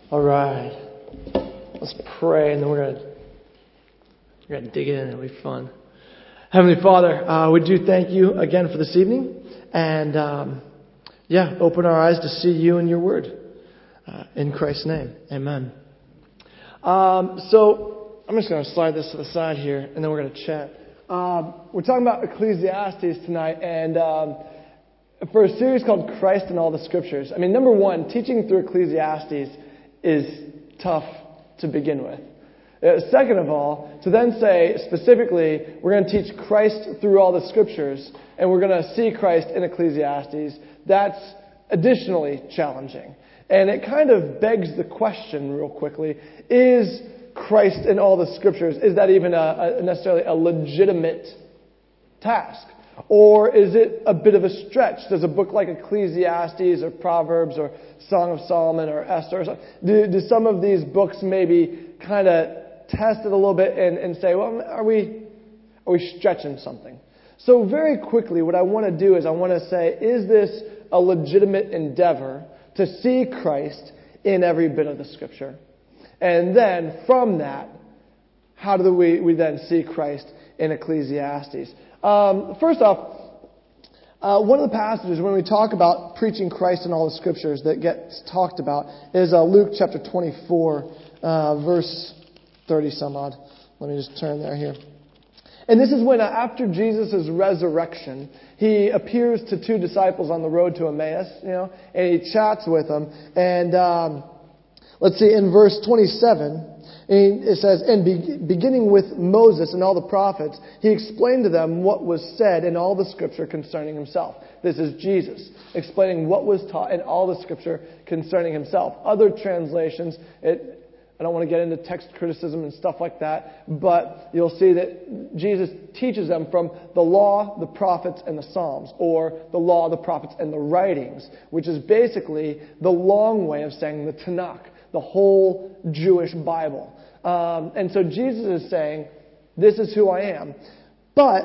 All right. Let's pray, and then we're gonna dig in. It'll be fun. Heavenly Father, we do thank you again for this evening, and open our eyes to see you and your Word. In Christ's name, Amen. So I'm just gonna slide this to the side here, and then we're gonna chat. We're talking about Ecclesiastes tonight, and for a series called Christ in All the Scriptures. I mean, number one, teaching through Ecclesiastes is tough to begin with. Second of all, to then say specifically, we're going to teach Christ through all the Scriptures, and we're going to see Christ in Ecclesiastes, that's additionally challenging. And it kind of begs the question real quickly, is Christ in all the Scriptures, is that even necessarily a legitimate task? Or is it a bit of a stretch? Does a book like Ecclesiastes or Proverbs or Song of Solomon or Esther, do some of these books maybe kind of test it a little bit and say, well, are we stretching something? So very quickly, what I want to do is I want to say, is this a legitimate endeavor to see Christ in every bit of the Scripture? And then from that, how do we then see Christ in Ecclesiastes? First off, one of the passages when we talk about preaching Christ in all the Scriptures that gets talked about is Luke chapter 24, verse 30 some odd. Let me just turn there here. And this is when after Jesus' resurrection, he appears to two disciples on the road to Emmaus, and he chats with them. And let's see, in verse 27, it says, and beginning with Moses and all the prophets, he explained to them what was said in all the Scripture concerning himself. This is Jesus explaining what was taught in all the Scripture concerning himself. Other translations, I don't want to get into text criticism and stuff like that, but you'll see that Jesus teaches them from the law, the prophets, and the Psalms, or the law, the prophets, and the writings, which is basically the long way of saying the Tanakh, the whole Jewish Bible. And so Jesus is saying, this is who I am. But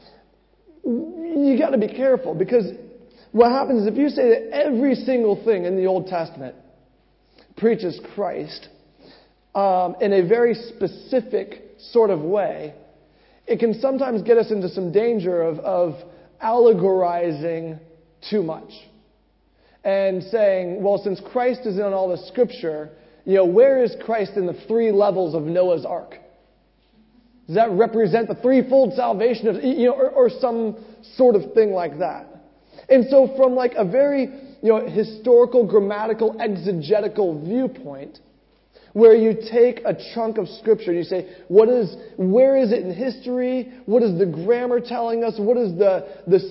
you got to be careful, because what happens is if you say that every single thing in the Old Testament preaches Christ in a very specific sort of way, it can sometimes get us into some danger of allegorizing too much. And saying, well, since Christ is in all the Scripture, where is Christ in the 3 levels of Noah's Ark? Does that represent the threefold salvation of, or some sort of thing like that? And so from like a very, historical, grammatical, exegetical viewpoint, where you take a chunk of Scripture and you say, where is it in history? What is the grammar telling us? What is the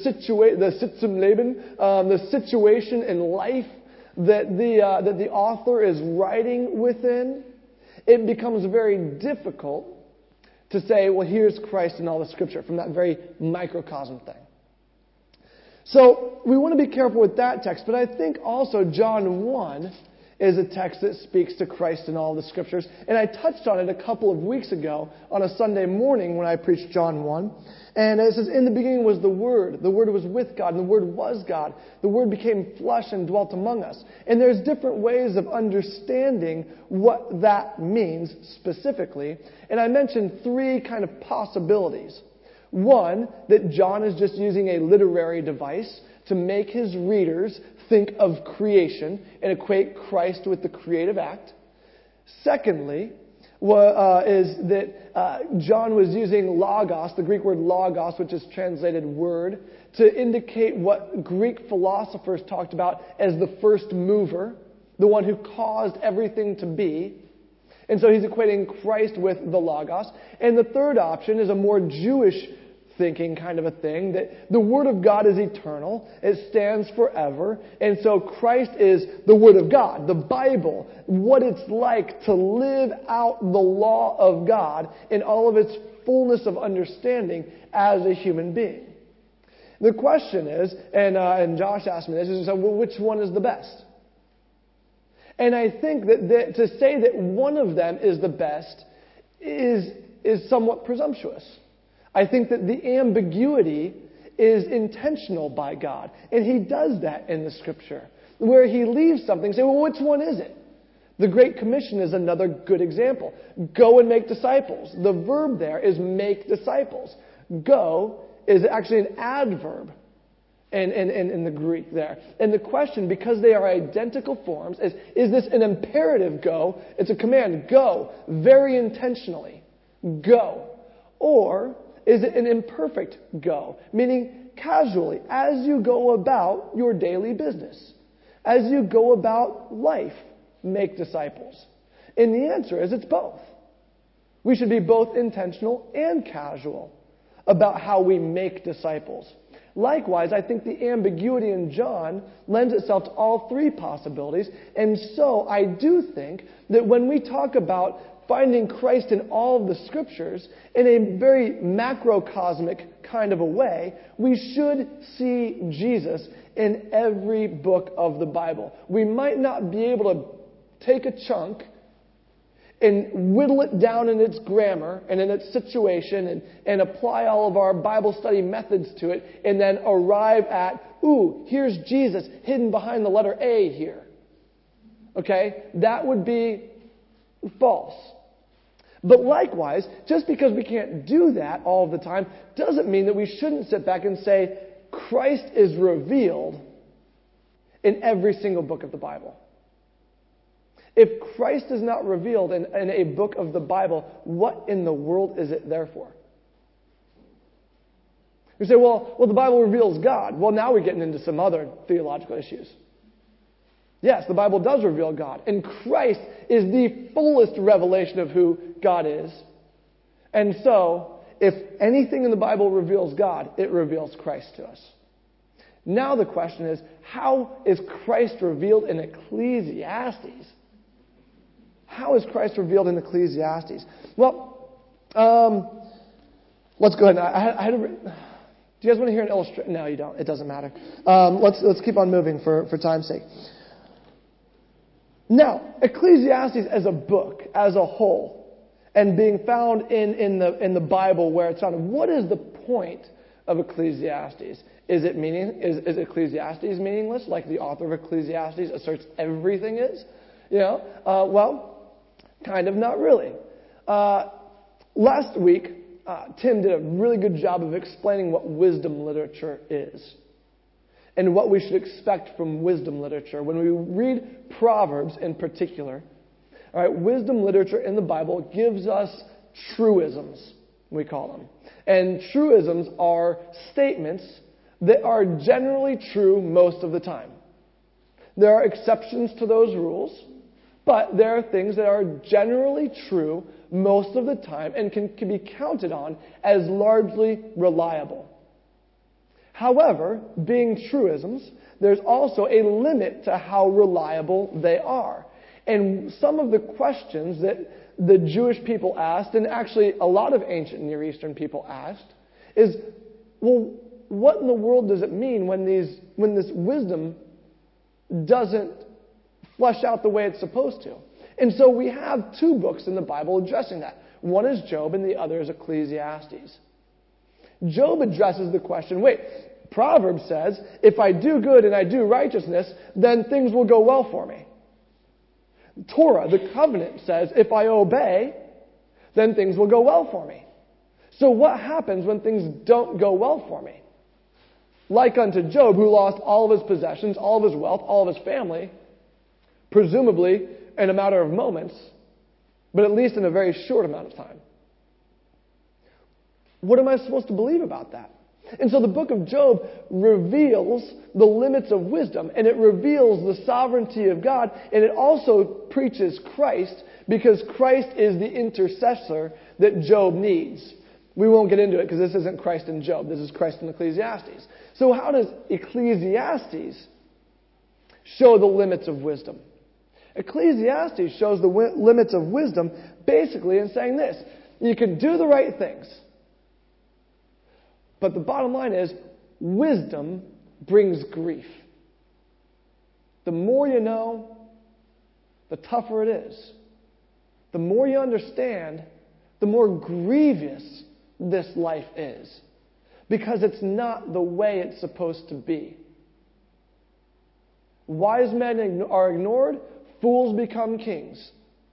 situation in life that the author is writing within? It becomes very difficult to say, well, here's Christ in all the Scripture from that very microcosm thing. So we want to be careful with that text, but I think also John 1 is a text that speaks to Christ in all the Scriptures. And I touched on it a couple of weeks ago on a Sunday morning when I preached John 1. And it says, in the beginning was the Word. The Word was with God, and the Word was God. The Word became flesh and dwelt among us. And there's different ways of understanding what that means specifically. And I mentioned 3 kind of possibilities. One, that John is just using a literary device to make his readers think of creation and equate Christ with the creative act. Secondly, is that John was using logos, the Greek word logos, which is translated word, to indicate what Greek philosophers talked about as the first mover, the one who caused everything to be. And so he's equating Christ with the logos. And the third option is a more Jewish thinking kind of a thing, that the Word of God is eternal, it stands forever, and so Christ is the Word of God, the Bible, what it's like to live out the law of God in all of its fullness of understanding as a human being. The question is, and Josh asked me this, is well, which one is the best? And I think that to say that one of them is the best is somewhat presumptuous. I think that the ambiguity is intentional by God. And He does that in the Scripture, where He leaves something, say, well, which one is it? The Great Commission is another good example. Go and make disciples. The verb there is make disciples. Go is actually an adverb in the Greek there. And the question, because they are identical forms, is this an imperative go? It's a command. Go. Very intentionally. Go. Or is it an imperfect go? Meaning casually, as you go about your daily business. As you go about life, make disciples. And the answer is it's both. We should be both intentional and casual about how we make disciples. Likewise, I think the ambiguity in John lends itself to all three possibilities. And so I do think that when we talk about finding Christ in all of the Scriptures in a very macrocosmic kind of a way, we should see Jesus in every book of the Bible. We might not be able to take a chunk and whittle it down in its grammar and in its situation and apply all of our Bible study methods to it and then arrive at, here's Jesus hidden behind the letter A here. Okay? That would be false. But likewise, just because we can't do that all of the time doesn't mean that we shouldn't sit back and say, Christ is revealed in every single book of the Bible. If Christ is not revealed in a book of the Bible, what in the world is it there for? You say, well, the Bible reveals God. Well, now we're getting into some other theological issues. Yes, the Bible does reveal God. And Christ is the fullest revelation of who God is. And so, if anything in the Bible reveals God, it reveals Christ to us. Now the question is, how is Christ revealed in Ecclesiastes? How is Christ revealed in Ecclesiastes? Well, let's go ahead. Do you guys want to hear an illustration? No, you don't. It doesn't matter. Let's keep on moving for time's sake. Now, Ecclesiastes as a book, as a whole, and being found in the Bible where it's found, what is the point of Ecclesiastes? Is Ecclesiastes meaningless, like the author of Ecclesiastes asserts everything is? Well, kind of not really. Last week, Tim did a really good job of explaining what wisdom literature is and what we should expect from wisdom literature. When we read Proverbs in particular, all right, wisdom literature in the Bible gives us truisms, we call them. And truisms are statements that are generally true most of the time. There are exceptions to those rules, but there are things that are generally true most of the time and can be counted on as largely reliable. However, being truisms, there's also a limit to how reliable they are. And some of the questions that the Jewish people asked, and actually a lot of ancient Near Eastern people asked, is, well, what in the world does it mean when this wisdom doesn't flesh out the way it's supposed to? And so we have two books in the Bible addressing that. One is Job and the other is Ecclesiastes. Job addresses the question, Proverbs says, if I do good and I do righteousness, then things will go well for me. Torah, the covenant, says, if I obey, then things will go well for me. So what happens when things don't go well for me? Like unto Job, who lost all of his possessions, all of his wealth, all of his family, presumably in a matter of moments, but at least in a very short amount of time. What am I supposed to believe about that? And so the book of Job reveals the limits of wisdom, and it reveals the sovereignty of God, and it also preaches Christ, because Christ is the intercessor that Job needs. We won't get into it because this isn't Christ in Job. This is Christ in Ecclesiastes. So how does Ecclesiastes show the limits of wisdom? Ecclesiastes shows the limits of wisdom basically in saying this: you can do the right things. But the bottom line is, wisdom brings grief. The more you know, the tougher it is. The more you understand, the more grievous this life is. Because it's not the way it's supposed to be. Wise men are ignored, fools become kings.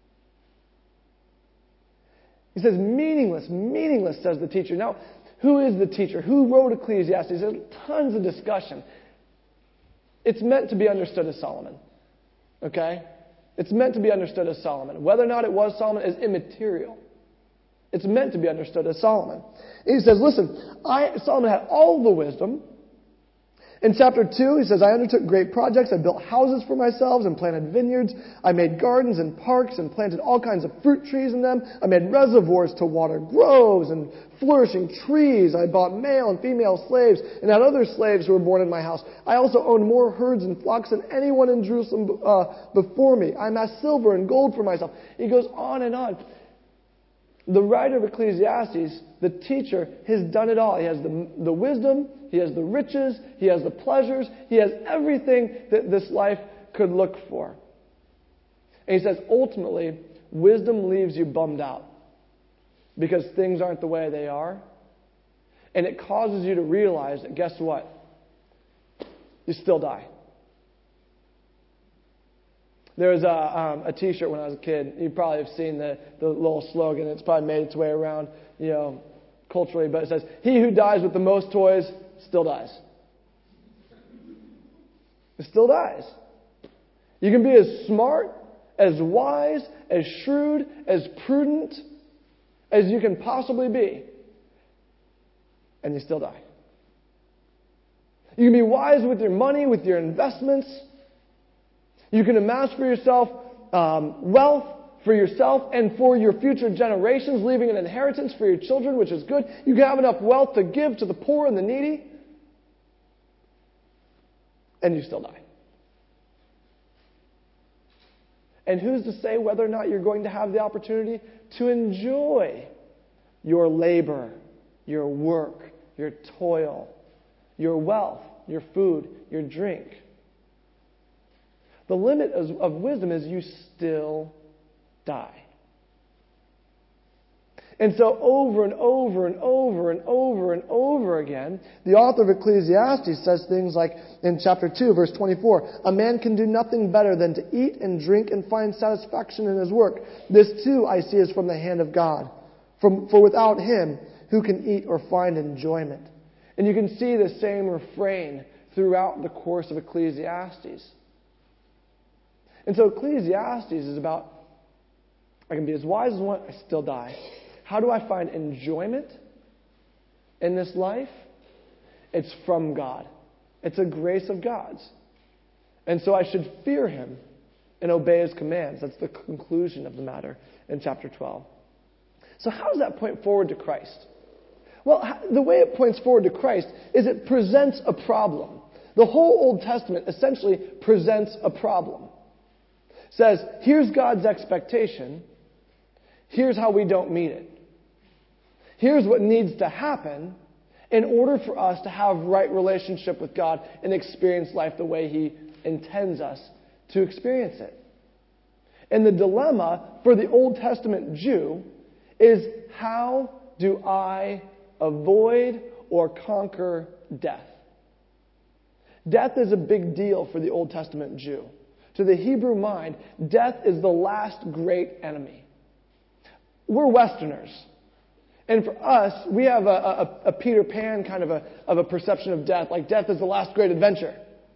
He says, meaningless, meaningless, says the teacher. Now, who is the teacher? Who wrote Ecclesiastes? There's tons of discussion. It's meant to be understood as Solomon. Okay? It's meant to be understood as Solomon. Whether or not it was Solomon is immaterial. It's meant to be understood as Solomon. And he says, listen, Solomon had all the wisdom. In chapter 2, he says, I undertook great projects. I built houses for myself and planted vineyards. I made gardens and parks and planted all kinds of fruit trees in them. I made reservoirs to water groves and flourishing trees. I bought male and female slaves and had other slaves who were born in my house. I also owned more herds and flocks than anyone in Jerusalem before me. I amassed silver and gold for myself. He goes on and on. The writer of Ecclesiastes, the teacher, has done it all. He has the wisdom, he has the riches, he has the pleasures, he has everything that this life could look for. And he says, ultimately, wisdom leaves you bummed out because things aren't the way they are. And it causes you to realize that, guess what? You still die. There was a T-shirt when I was a kid. You probably have seen the little slogan. It's probably made its way around, culturally. But it says, "He who dies with the most toys still dies." It still dies. You can be as smart, as wise, as shrewd, as prudent as you can possibly be, and you still die. You can be wise with your money, with your investments. You can amass for yourself wealth for yourself and for your future generations, leaving an inheritance for your children, which is good. You can have enough wealth to give to the poor and the needy, and you still die. And who's to say whether or not you're going to have the opportunity to enjoy your labor, your work, your toil, your wealth, your food, your drink? The limit of wisdom is you still die. And so over and over and over and over and over again, the author of Ecclesiastes says things like in chapter 2, verse 24, "A man can do nothing better than to eat and drink and find satisfaction in his work. This too I see is from the hand of God. For without him, who can eat or find enjoyment?" And you can see the same refrain throughout the course of Ecclesiastes. And so Ecclesiastes is about, I can be as wise as one, I still die. How do I find enjoyment in this life? It's from God. It's a grace of God's. And so I should fear him and obey his commands. That's the conclusion of the matter in chapter 12. So how does that point forward to Christ? Well, the way it points forward to Christ is it presents a problem. The whole Old Testament essentially presents a problem. Says, here's God's expectation. Here's how we don't meet it. Here's what needs to happen in order for us to have right relationship with God and experience life the way he intends us to experience it. And the dilemma for the Old Testament Jew is, how do I avoid or conquer death? Death is a big deal for the Old Testament Jew. To the Hebrew mind, death is the last great enemy. We're Westerners. And for us, we have a Peter Pan kind of a perception of death. Like death is the last great adventure.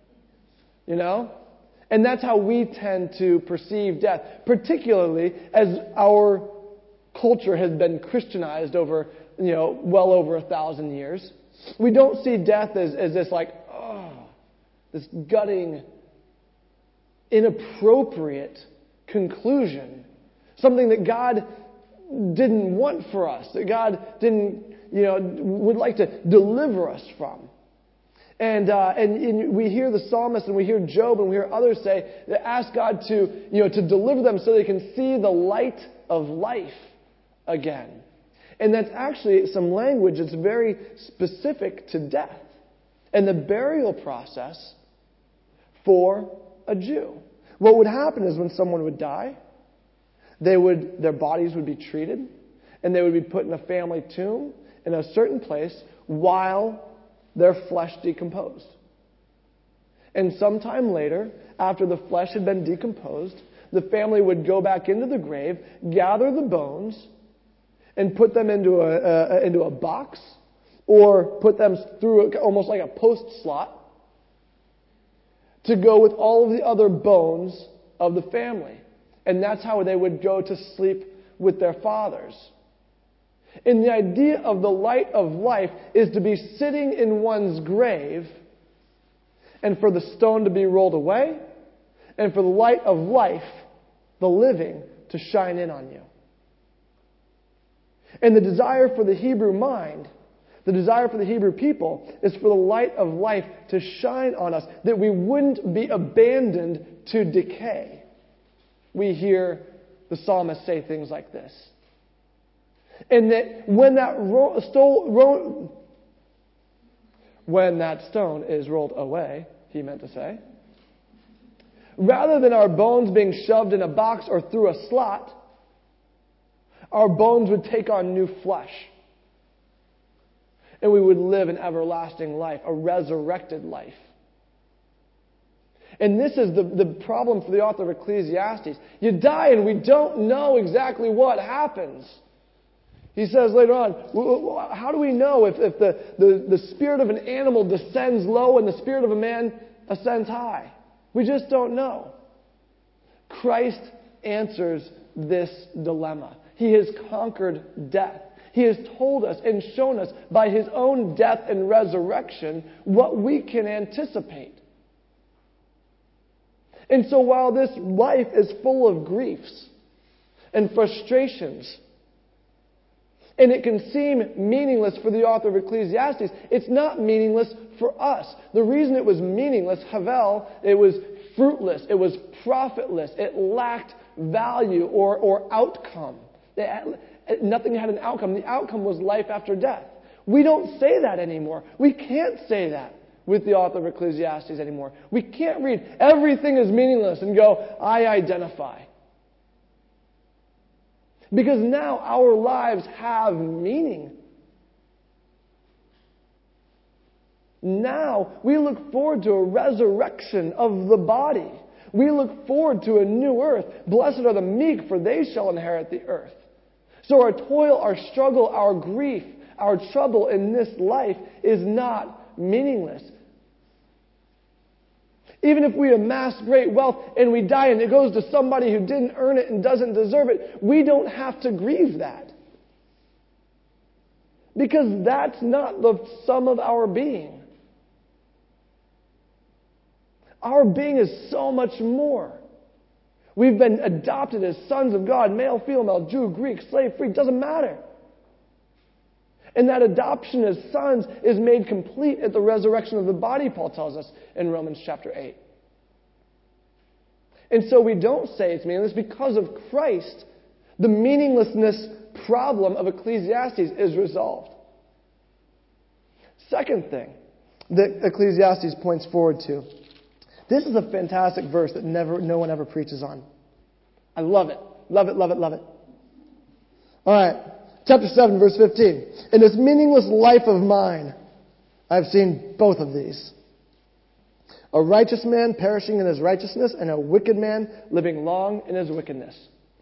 And that's how we tend to perceive death. Particularly as our culture has been Christianized over, well over 1,000 years. We don't see death as this this gutting, inappropriate conclusion. Something that God didn't want for us, that God didn't, would like to deliver us from. And we hear the psalmist and we hear Job and we hear others say, that ask God to deliver them so they can see the light of life again. And that's actually some language that's very specific to death and the burial process for a Jew. What would happen is when someone would die, their bodies would be treated, and they would be put in a family tomb in a certain place while their flesh decomposed. And sometime later, after the flesh had been decomposed, the family would go back into the grave, gather the bones, and put them into a box, or put them through almost like a post slot to go with all of the other bones of the family. And that's how they would go to sleep with their fathers. And the idea of the light of life is to be sitting in one's grave and for the stone to be rolled away and for the light of life, the living, to shine in on you. And the desire for the Hebrew mind, the desire for the Hebrew people, is for the light of life to shine on us, that we wouldn't be abandoned to decay. We hear the psalmist say things like this. And that when that stone is rolled away, he meant to say, rather than our bones being shoved in a box or through a slot, our bones would take on new flesh. And we would live an everlasting life, a resurrected life. And this is the problem for the author of Ecclesiastes. You die and we don't know exactly what happens. He says later on, how do we know if the spirit of an animal descends low and the spirit of a man ascends high? We just don't know. Christ answers this dilemma. He has conquered death. He has told us and shown us by His own death and resurrection what we can anticipate. And so while this life is full of griefs and frustrations, and it can seem meaningless for the author of Ecclesiastes, it's not meaningless for us. The reason it was meaningless, Havel, it was fruitless, it was profitless, it lacked value or outcome. Nothing had an outcome. The outcome was life after death. We don't say that anymore. We can't say that with the author of Ecclesiastes anymore. We can't read everything is meaningless and go, I identify. Because now our lives have meaning. Now we look forward to a resurrection of the body. We look forward to a new earth. Blessed are the meek, for they shall inherit the earth. So our toil, our struggle, our grief, our trouble in this life is not meaningless. Even if we amass great wealth and we die and it goes to somebody who didn't earn it and doesn't deserve it, we don't have to grieve that. Because that's not the sum of our being. Our being is so much more. We've been adopted as sons of God, male, female, Jew, Greek, slave, free, doesn't matter. And that adoption as sons is made complete at the resurrection of the body, Paul tells us in Romans chapter 8. And so we don't say it's meaningless because of Christ. The meaninglessness problem of Ecclesiastes is resolved. Second thing that Ecclesiastes points forward to. This is a fantastic verse that no one ever preaches on. I love it. Love it, love it, love it. All right. Chapter 7, verse 15. In this meaningless life of mine, I've seen both of these. A righteous man perishing in his righteousness, and a wicked man living long in his wickedness.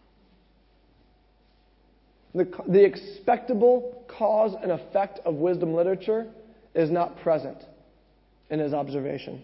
The expectable cause and effect of wisdom literature is not present in his observation.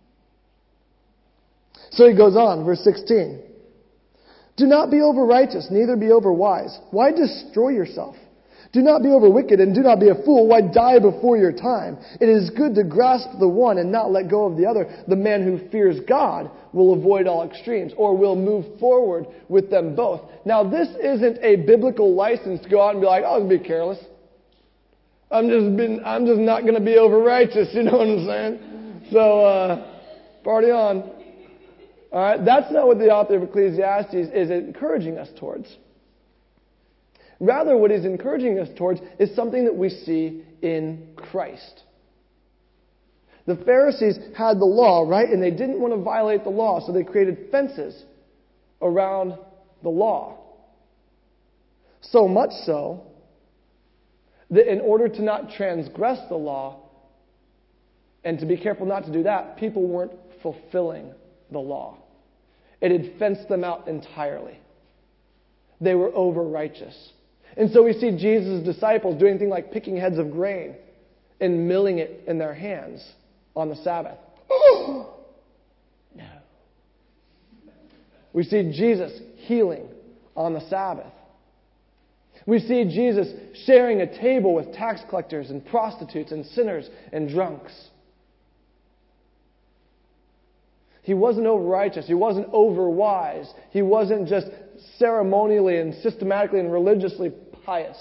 So he goes on, verse 16. Do not be over righteous, neither be over wise. Why destroy yourself? Do not be over wicked, and do not be a fool. Why die before your time? It is good to grasp the one and not let go of the other. The man who fears God will avoid all extremes, or will move forward with them both. Now, this isn't a biblical license to go out and be like, oh, be careless. I'm just not going to be over righteous. You know what I'm saying? So, party on. All right, that's not what the author of Ecclesiastes is encouraging us towards. Rather, what he's encouraging us towards is something that we see in Christ. The Pharisees had the law, right? And they didn't want to violate the law, so they created fences around the law. So much so that in order to not transgress the law, and to be careful not to do that, people weren't fulfilling the law. It had fenced them out entirely. They were over-righteous. And so we see Jesus' disciples doing things like picking heads of grain and milling it in their hands on the Sabbath. No. We see Jesus healing on the Sabbath. We see Jesus sharing a table with tax collectors and prostitutes and sinners and drunks. He wasn't over-righteous. He wasn't over-wise. He wasn't just ceremonially and systematically and religiously pious.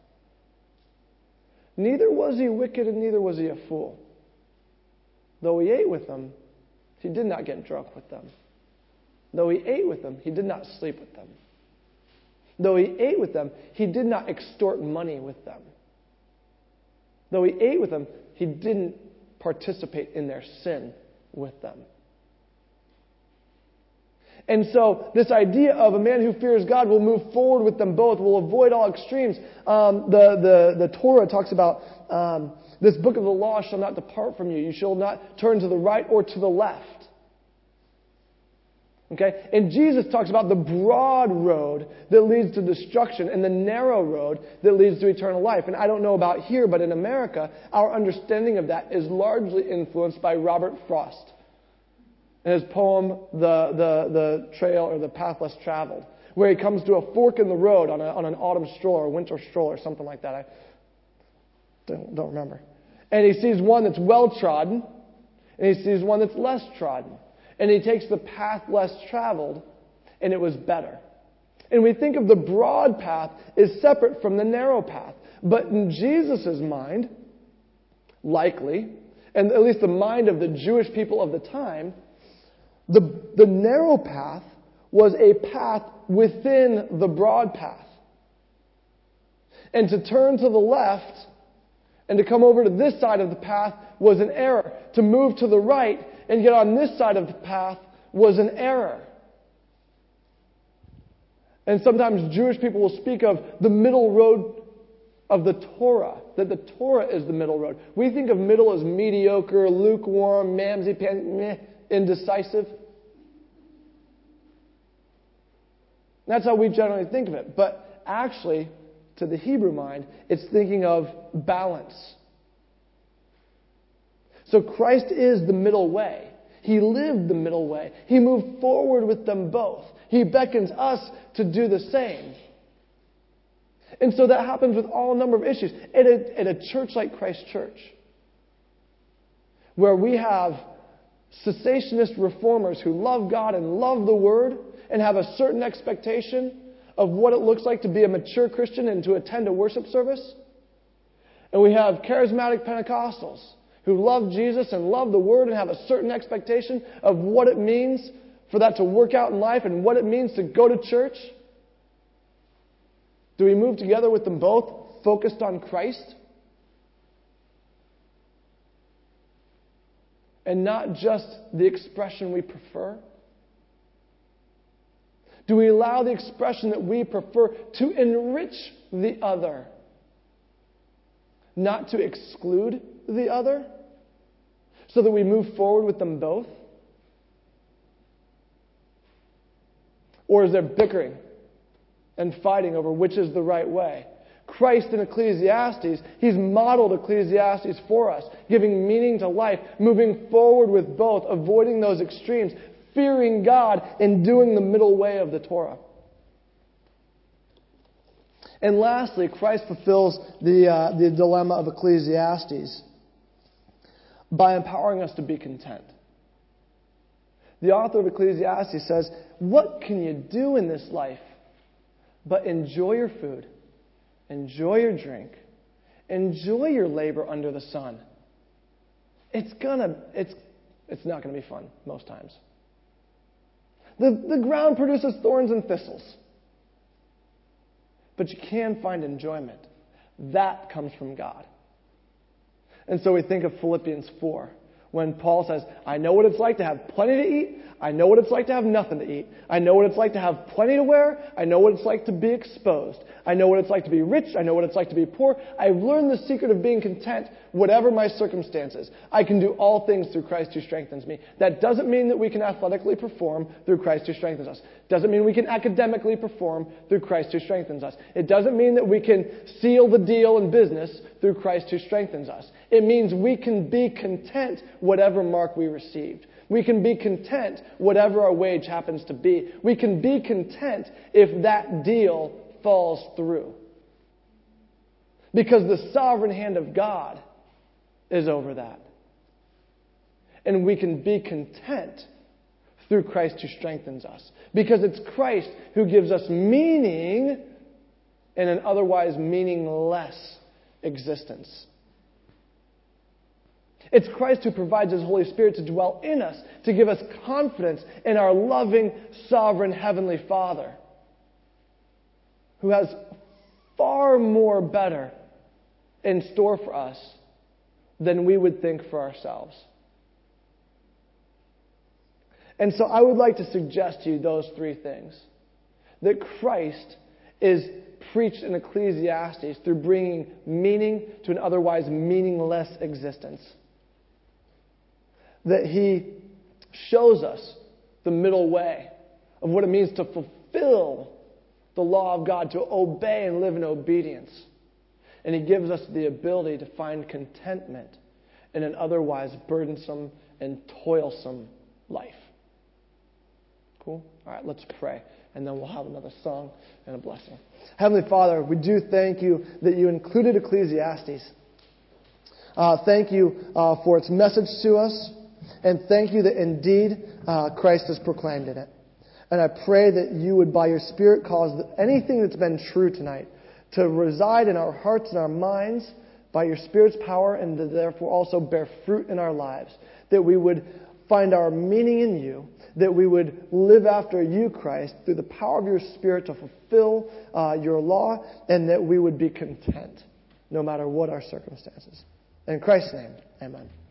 Neither was he wicked and neither was he a fool. Though he ate with them, he did not get drunk with them. Though he ate with them, he did not sleep with them. Though he ate with them, he did not extort money with them. Though he ate with them, he didn't participate in their sin with them. And so this idea of a man who fears God will move forward with them both, will avoid all extremes. The Torah talks about this book of the law shall not depart from you. You shall not turn to the right or to the left. Okay? And Jesus talks about the broad road that leads to destruction and the narrow road that leads to eternal life. And I don't know about here, but in America, our understanding of that is largely influenced by Robert Frost. In his poem, The Trail or The Path Less Traveled, where he comes to a fork in the road on an autumn stroll or winter stroll or something like that. I don't remember. And he sees one that's well-trodden, and he sees one that's less trodden. And he takes the path less traveled, and it was better. And we think of the broad path as separate from the narrow path. But in Jesus' mind, likely, and at least the mind of the Jewish people of the time, the narrow path was a path within the broad path. And to turn to the left and to come over to this side of the path was an error. To move to the right and get on this side of the path was an error. And sometimes Jewish people will speak of the middle road of the Torah, that the Torah is the middle road. We think of middle as mediocre, lukewarm, mamsy, indecisive. That's how we generally think of it. But actually, to the Hebrew mind, it's thinking of balance. So Christ is the middle way. He lived the middle way. He moved forward with them both. He beckons us to do the same. And so that happens with all number of issues. At a church like Christ Church, where we have cessationist reformers who love God and love the Word and have a certain expectation of what it looks like to be a mature Christian and to attend a worship service. And we have charismatic Pentecostals who love Jesus and love the Word and have a certain expectation of what it means for that to work out in life and what it means to go to church. Do we move together with them both, focused on Christ? And not just the expression we prefer? Do we allow the expression that we prefer to enrich the other, not to exclude the other, so that we move forward with them both? Or is there bickering and fighting over which is the right way? Christ in Ecclesiastes, He's modeled Ecclesiastes for us, giving meaning to life, moving forward with both, avoiding those extremes, fearing God, and doing the middle way of the Torah. And lastly, Christ fulfills the dilemma of Ecclesiastes by empowering us to be content. The author of Ecclesiastes says, what can you do in this life but enjoy your food, enjoy your drink, enjoy your labor under the sun? It's not going to be fun most times. The ground produces thorns and thistles. But you can find enjoyment. That comes from God. And so we think of Philippians 4, When Paul says, I know what it's like to have plenty to eat. I know what it's like to have nothing to eat. I know what it's like to have plenty to wear. I know what it's like to be exposed. I know what it's like to be rich. I know what it's like to be poor. I've learned the secret of being content, whatever my circumstances. I can do all things through Christ who strengthens me. That doesn't mean that we can athletically perform through Christ who strengthens us. Doesn't mean we can academically perform through Christ who strengthens us. It doesn't mean that we can seal the deal in business through Christ who strengthens us. It means we can be content whatever mark we received. We can be content whatever our wage happens to be. We can be content if that deal falls through. Because the sovereign hand of God is over that. And we can be content through Christ who strengthens us. Because it's Christ who gives us meaning in an otherwise meaningless existence. It's Christ who provides His Holy Spirit to dwell in us, to give us confidence in our loving, sovereign Heavenly Father, who has far more better in store for us than we would think for ourselves. And so I would like to suggest to you those three things. That Christ is preached in Ecclesiastes through bringing meaning to an otherwise meaningless existence. That He shows us the middle way of what it means to fulfill the law of God, to obey and live in obedience. And He gives us the ability to find contentment in an otherwise burdensome and toilsome life. Cool? All right, let's pray. And then we'll have another song and a blessing. Heavenly Father, we do thank You that You included Ecclesiastes. Thank You for its message to us. And thank You that indeed Christ is proclaimed in it. And I pray that You would, by Your Spirit, cause anything that's been true tonight to reside in our hearts and our minds by Your Spirit's power, and to therefore also bear fruit in our lives. That we would find our meaning in You. That we would live after You, Christ, through the power of Your Spirit to fulfill Your law. And that we would be content no matter what our circumstances. In Christ's name, amen.